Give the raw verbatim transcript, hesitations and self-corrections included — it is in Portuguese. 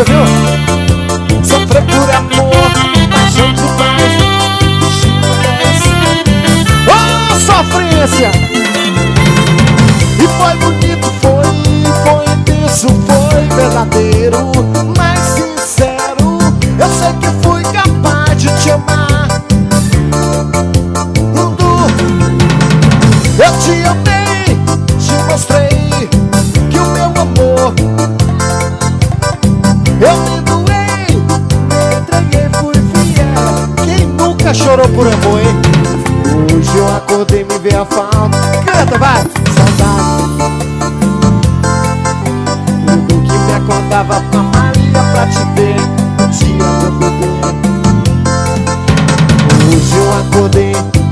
sofrer, viu? Sofrer por amor, paixão demais. Oh, sofrência! E foi bonito, foi, foi intenso, foi verdadeiro, mas sincero. Eu sei que fui capaz de te amar. Eu te amei, te mostrei que o meu amor, eu me doei, me entreguei, fui fiel. Quem nunca chorou por amor, hein? Hoje eu acordei e me veio a falta. Canta, vai! Saudade. Tudo que me acordava pra Maria pra te ver. Eu te amo, meu bebê. Hoje eu acordei